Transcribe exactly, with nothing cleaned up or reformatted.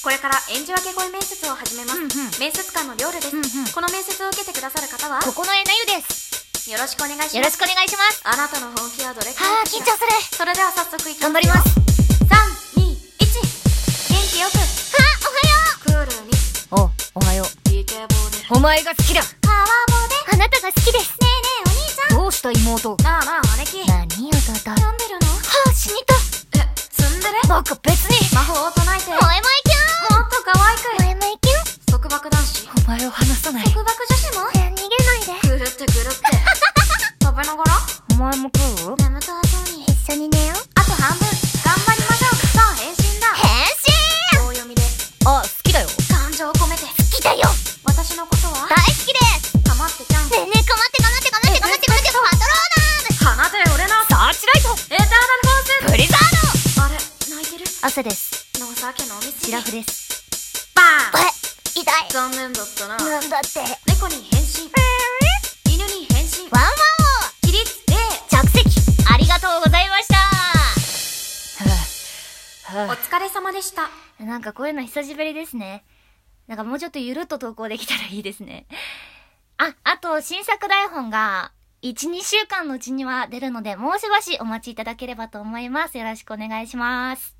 これから演じ分け声面接を始めます、 うんうん、 面接官のりょうるです、うんうん、この面接を受けてくださる方はここのえなゆです。 よろしくお願いします。 よろしくお願いします。 あなたの本気はどれくらい？ はあ、緊張する。 それでは早速いきます。 頑張ります。 さん、に、いち。元気よく。 はあ、おはよう。 クールに。 お、おはよう。 イケボで。 お前が好きだ。 パワボで。 あなたが好きです。 ねえねえお兄ちゃん。 どうした妹。 なあなあ姉貴。 何よだだ。 読んでるの？ はあ、死にた。 え、ツンデレ？ バカ別に。 魔法を唱えて。 もえもえキュン。 もっと可愛く。 もえもえキュン。 束縛男子。 お前を離さない。 束縛女子も？ 逃げないで。 ぐるってぐるって。食べながら？ お前も食う？ 眠たそうに。 一緒に寝よう。 あと半分。頑張りましょう。さあ変身だ。 変身。 棒読みで。 あ、好きだよ。 感情を込めて。 好きだよ。 私のことは？ 大好きです。 かまってちゃん。 ねえねえ、かまってかまってかまってかまってかまってパトローナム。 放て俺のサーチライト。 エターナルフォース。 ブリザード。 あれ泣いてる？ 汗です。 のさけのお店。 シラフです。 バーン。 え、痛い。 残念だったな。 なんだって。 猫に変身。犬に変身。 ワンワン起立礼。 着席。ありがとうございました。はぁ、はお疲れ様でした。 ぁ。なんかこういうの久しぶりですね。なんかもうちょっとゆるっと投稿できたらいいですね。あ、あと新作台本がいち、にしゅうかんのうちには出るので、もうしばしお待ちいただければと思います。よろしくお願いします。